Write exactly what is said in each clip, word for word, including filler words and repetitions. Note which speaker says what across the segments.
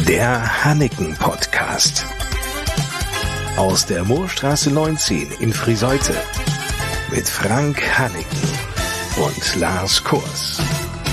Speaker 1: Der Hanneken Podcast. Aus der Moorstraße neunzehn in Friseute. Mit Frank Hanneken und Lars Kurs.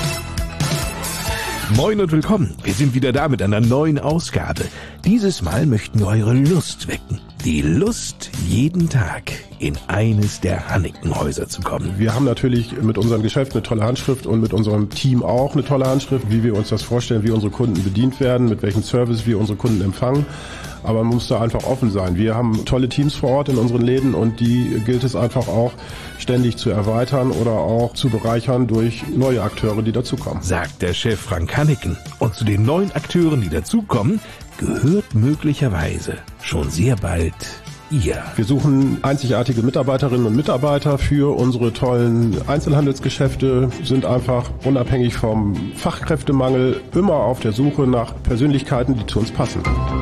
Speaker 1: Moin und willkommen. Wir sind wieder da mit einer neuen Ausgabe. Dieses Mal möchten wir eure Lust wecken. Die Lust, jeden Tag in eines der Hanneken-Häuser zu kommen.
Speaker 2: Wir haben natürlich mit unserem Geschäft eine tolle Handschrift und mit unserem Team auch eine tolle Handschrift, wie wir uns das vorstellen, wie unsere Kunden bedient werden, mit welchem Service wir unsere Kunden empfangen. Aber man muss da einfach offen sein. Wir haben tolle Teams vor Ort in unseren Läden und die gilt es einfach auch ständig zu erweitern oder auch zu bereichern durch neue Akteure, die dazukommen.
Speaker 1: Sagt der Chef Frank Hanneken. Und zu den neuen Akteuren, die dazukommen, gehört möglicherweise schon sehr bald ihr.
Speaker 2: Wir suchen einzigartige Mitarbeiterinnen und Mitarbeiter für unsere tollen Einzelhandelsgeschäfte, sind einfach unabhängig vom Fachkräftemangel immer auf der Suche nach Persönlichkeiten, die zu uns passen.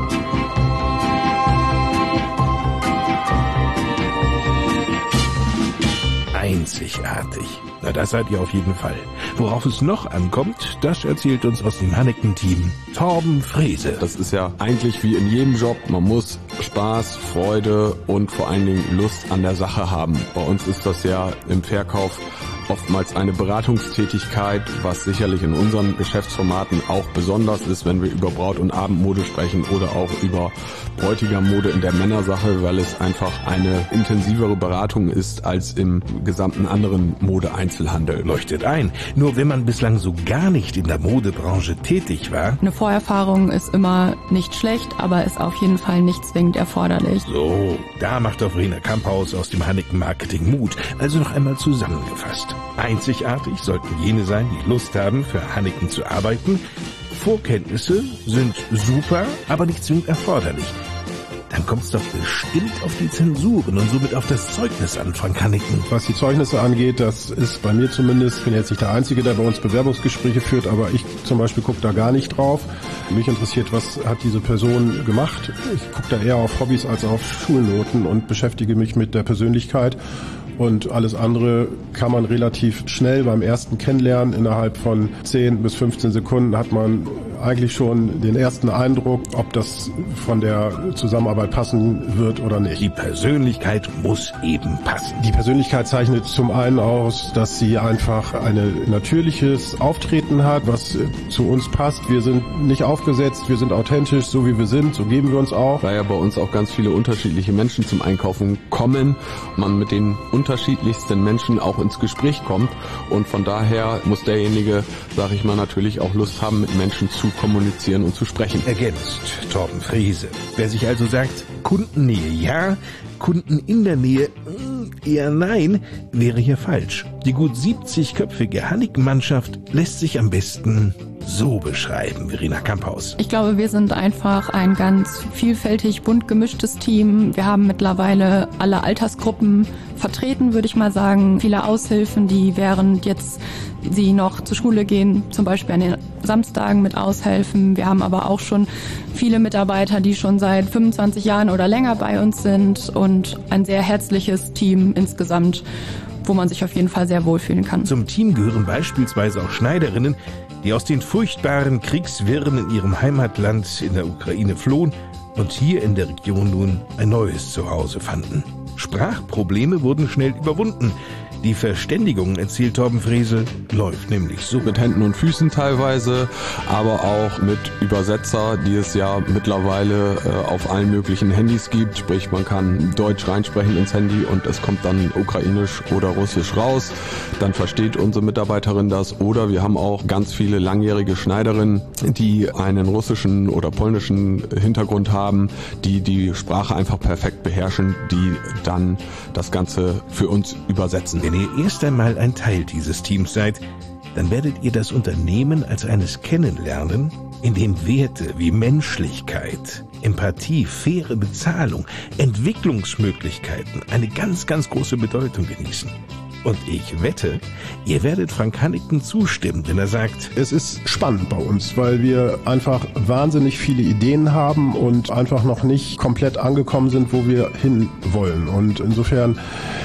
Speaker 1: Einzigartig. Na, das seid ihr auf jeden Fall. Worauf es noch ankommt, das erzählt uns aus dem Hanneken-Team Torben Frese.
Speaker 3: Das ist ja eigentlich wie in jedem Job. Man muss Spaß, Freude und vor allen Dingen Lust an der Sache haben. Bei uns ist das ja im Verkauf oftmals eine Beratungstätigkeit, was sicherlich in unseren Geschäftsformaten auch besonders ist, wenn wir über Braut- und Abendmode sprechen oder auch über Bräutigammode in der Männersache, weil es einfach eine intensivere Beratung ist als im gesamten anderen Modeeinzelhandel.
Speaker 1: Leuchtet ein. Nur wenn man bislang so gar nicht in der Modebranche tätig war.
Speaker 4: Eine Vorerfahrung ist immer nicht schlecht, aber ist auf jeden Fall nicht zwingend erforderlich.
Speaker 1: So, da macht doch Verena Kamphaus aus dem Hanneken Marketing Mut. Also noch einmal zusammengefasst. Einzigartig sollten jene sein, die Lust haben, für Hanneken zu arbeiten. Vorkenntnisse sind super, aber nicht zwingend erforderlich. Dann kommt es doch bestimmt auf die Zensuren und somit auf das Zeugnis an, Frank Hanneken.
Speaker 2: Was die Zeugnisse angeht, das ist bei mir zumindest, ich bin jetzt nicht der Einzige, der bei uns Bewerbungsgespräche führt, aber ich zum Beispiel gucke da gar nicht drauf. Mich interessiert, was hat diese Person gemacht. Ich gucke da eher auf Hobbys als auf Schulnoten und beschäftige mich mit der Persönlichkeit. Und alles andere kann man relativ schnell beim ersten Kennenlernen. Innerhalb von zehn bis fünfzehn Sekunden hat man eigentlich schon den ersten Eindruck, ob das von der Zusammenarbeit passen wird oder nicht.
Speaker 1: Die Persönlichkeit muss eben passen.
Speaker 2: Die Persönlichkeit zeichnet zum einen aus, dass sie einfach ein natürliches Auftreten hat, was zu uns passt. Wir sind nicht aufgesetzt, wir sind authentisch, so wie wir sind, so geben wir uns auch.
Speaker 3: Weil ja bei uns auch ganz viele unterschiedliche Menschen zum Einkaufen kommen, man mit den unterschiedlichsten Menschen auch ins Gespräch kommt und von daher muss derjenige, sag ich mal, natürlich auch Lust haben, mit Menschen zu kommunizieren und zu sprechen.
Speaker 1: Ergänzt Torben Frese. Wer sich also sagt, Kundennähe ja, Kunden in der Nähe eher nein, wäre hier falsch. Die gut siebzigköpfige Hanneken-Mannschaft lässt sich am besten so beschreiben, Verena Kamphaus.
Speaker 4: Ich glaube, wir sind einfach ein ganz vielfältig, bunt gemischtes Team. Wir haben mittlerweile alle Altersgruppen vertreten, würde ich mal sagen. Viele Aushilfen, die während jetzt sie noch zur Schule gehen, zum Beispiel an den Samstagen mit aushelfen. Wir haben aber auch schon viele Mitarbeiter, die schon seit fünfundzwanzig Jahren oder länger bei uns sind und ein sehr herzliches Team insgesamt, wo man sich auf jeden Fall sehr wohlfühlen kann.
Speaker 1: Zum Team gehören beispielsweise auch Schneiderinnen, die aus den furchtbaren Kriegswirren in ihrem Heimatland in der Ukraine flohen und hier in der Region nun ein neues Zuhause fanden. Sprachprobleme wurden schnell überwunden. Die Verständigung, erzählt Torben Frese, läuft nämlich so.
Speaker 3: Mit Händen und Füßen teilweise, aber auch mit Übersetzer, die es ja mittlerweile äh, auf allen möglichen Handys gibt. Sprich, man kann Deutsch reinsprechen ins Handy und es kommt dann Ukrainisch oder Russisch raus. Dann versteht unsere Mitarbeiterin das. Oder wir haben auch ganz viele langjährige Schneiderinnen, die einen russischen oder polnischen Hintergrund haben, die die Sprache einfach perfekt beherrschen, die dann das Ganze für uns übersetzen.
Speaker 1: Wenn ihr erst einmal ein Teil dieses Teams seid, dann werdet ihr das Unternehmen als eines kennenlernen, in dem Werte wie Menschlichkeit, Empathie, faire Bezahlung, Entwicklungsmöglichkeiten eine ganz, ganz große Bedeutung genießen. Und ich wette, ihr werdet Frank Hanneken zustimmen, wenn er sagt,
Speaker 2: es ist spannend bei uns, weil wir einfach wahnsinnig viele Ideen haben und einfach noch nicht komplett angekommen sind, wo wir hin wollen. Und insofern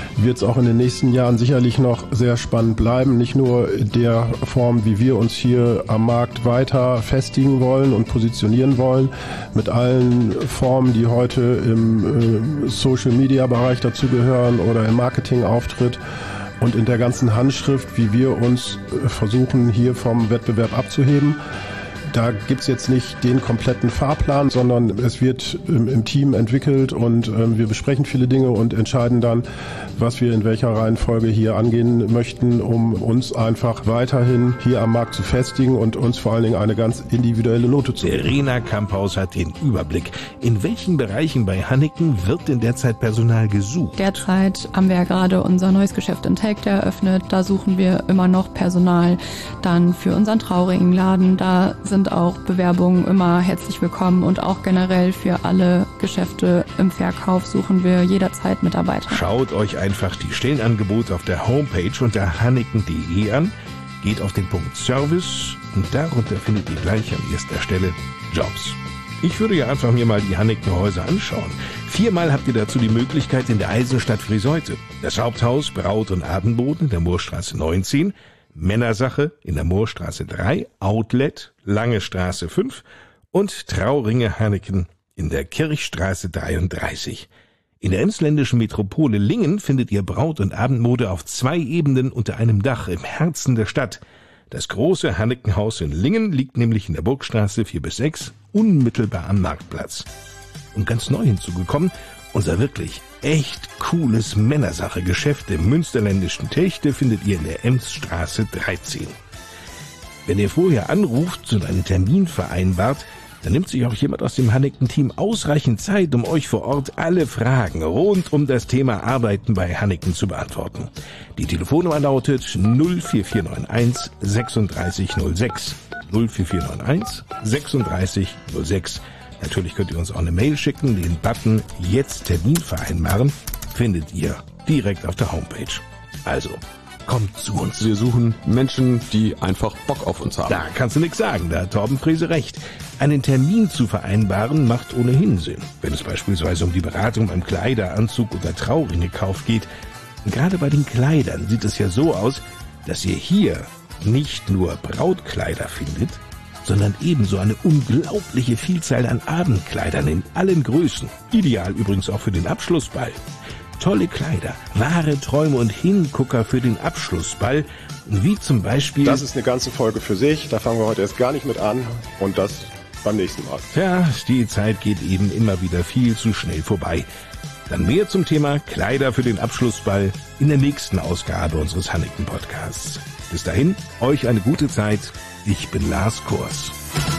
Speaker 2: wird es auch in den nächsten Jahren sicherlich noch sehr spannend bleiben. Nicht nur in der Form, wie wir uns hier am Markt weiter festigen wollen und positionieren wollen, mit allen Formen, die heute im äh, Social-Media-Bereich dazugehören oder im Marketingauftritt und in der ganzen Handschrift, wie wir uns äh, versuchen, hier vom Wettbewerb abzuheben. Da gibt's jetzt nicht den kompletten Fahrplan, sondern es wird im, im Team entwickelt und ähm, wir besprechen viele Dinge und entscheiden dann, was wir in welcher Reihenfolge hier angehen möchten, um uns einfach weiterhin hier am Markt zu festigen und uns vor allen Dingen eine ganz individuelle Note zu geben.
Speaker 1: Verena Kamphaus hat den Überblick. In welchen Bereichen bei Hanneken wird denn derzeit Personal gesucht?
Speaker 4: Derzeit haben wir ja gerade unser neues Geschäft in Telgte eröffnet. Da suchen wir immer noch Personal. Dann für unseren Trauringenladen, da sind auch Bewerbungen immer herzlich willkommen und auch generell für alle Geschäfte im Verkauf suchen wir jederzeit Mitarbeiter.
Speaker 1: Schaut euch einfach die Stellenangebote auf der Homepage unter hanneken punkt de an, geht auf den Punkt Service und darunter findet ihr gleich an erster Stelle Jobs. Ich würde ja einfach mir mal die Hannekener Häuser anschauen. Viermal habt ihr dazu die Möglichkeit in der Eisenstadt Friseute. Das Haupthaus Braut- und Abendboden in der Moorstraße neunzehn, Männersache in der Moorstraße drei, Outlet, Lange Straße fünf und Trauringe Hanneken in der Kirchstraße dreiunddreißig. In der emsländischen Metropole Lingen findet ihr Braut- und Abendmode auf zwei Ebenen unter einem Dach im Herzen der Stadt. Das große Hannekenhaus in Lingen liegt nämlich in der Burgstraße vier bis sechs, unmittelbar am Marktplatz. Und ganz neu hinzugekommen, unser wirklich echt cooles Männersache-Geschäft im münsterländischen Telgte findet ihr in der Emsstraße dreizehn. Wenn ihr vorher anruft und einen Termin vereinbart, dann nimmt sich auch jemand aus dem Hanneken-Team ausreichend Zeit, um euch vor Ort alle Fragen rund um das Thema Arbeiten bei Hanneken zu beantworten. Die Telefonnummer lautet null vier vier neun eins sechsunddreißig null sechs. null vier vier neun eins sechsunddreißig null sechs. Natürlich könnt ihr uns auch eine Mail schicken. Den Button Jetzt Termin vereinbaren findet ihr direkt auf der Homepage. Also, kommt zu uns.
Speaker 3: Wir suchen Menschen, die einfach Bock auf uns haben.
Speaker 1: Da kannst du nichts sagen, da hat Torben Frese recht. Einen Termin zu vereinbaren macht ohnehin Sinn, wenn es beispielsweise um die Beratung beim Kleideranzug oder Trauringekauf geht. Und gerade bei den Kleidern sieht es ja so aus, dass ihr hier nicht nur Brautkleider findet, sondern ebenso eine unglaubliche Vielzahl an Abendkleidern in allen Größen. Ideal übrigens auch für den Abschlussball. Tolle Kleider, wahre Träume und Hingucker für den Abschlussball, wie zum Beispiel...
Speaker 2: Das ist eine ganze Folge für sich, da fangen wir heute erst gar nicht mit an und das beim nächsten Mal.
Speaker 1: Ja, die Zeit geht eben immer wieder viel zu schnell vorbei. Dann mehr zum Thema Kleider für den Abschlussball in der nächsten Ausgabe unseres Hanneken Podcasts. Bis dahin, euch eine gute Zeit. Ich bin Lars Kors.